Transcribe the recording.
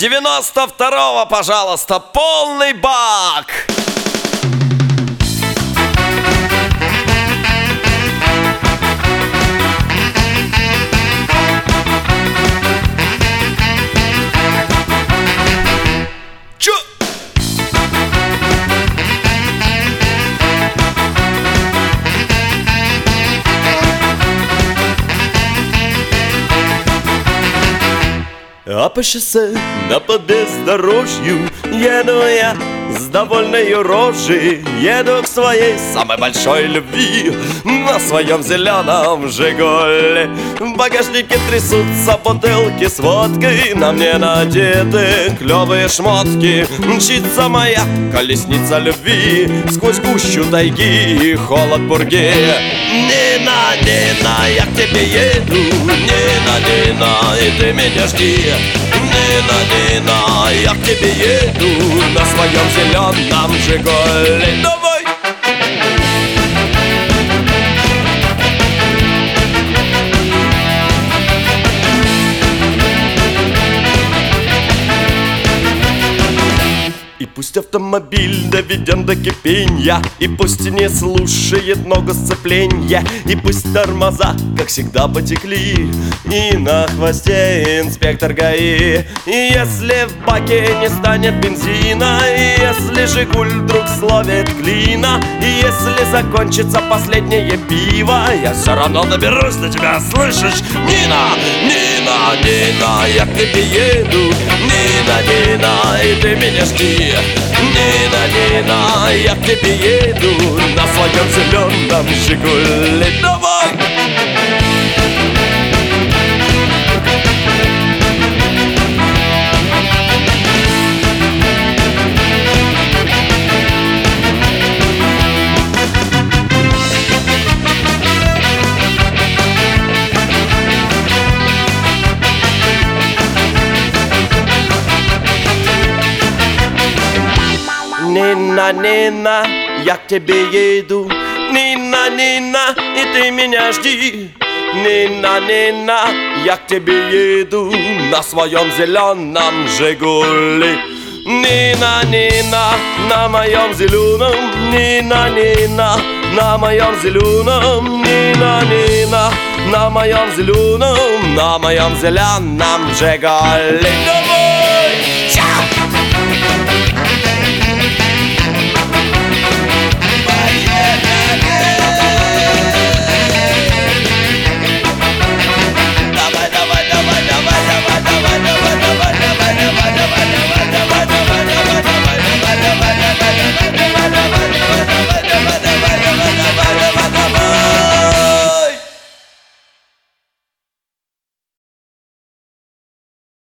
92-го, пожалуйста, полный бак. А по шоссе на бездорожью еду я с довольной рожей. Еду к своей самой большой любви на своем зеленом Жигуле. В багажнике трясутся бутылки с водкой, на мне надеты клевые шмотки. Мчится моя колесница любви сквозь гущу тайги и холод пурги. Нина, Нина, я к тебе еду, Нина, Нина, и ты меня жди. Нина, Нина, я к тебе еду на своем зеленом Жигуле. Давай! И пусть автомобиль доведен до кипения, и пусть не слушает ногу сцепления, и пусть тормоза, как всегда, потекли, и на хвосте инспектор ГАИ. И если в баке не станет бензина, и если Жигуль вдруг словит клина, и если закончится последнее пиво, я все равно доберусь до тебя, слышишь? Нина, Нина, Нина, я к тебе еду, Нина, Нина, и ты меня жди. Нина, Нина, я к тебе еду на своем зеленом Жигуле. Давай! Нина, Нина, я к тебе еду, Нина, Нина, и ты меня жди. Нина, Нина, я к тебе еду на своем зеленом Жигуле. Нина, Нина, на моем зеленом, Нина, Нина, на моем зеленом, Нина, Нина, на моем зеленом, на моем зеленом Жигуле.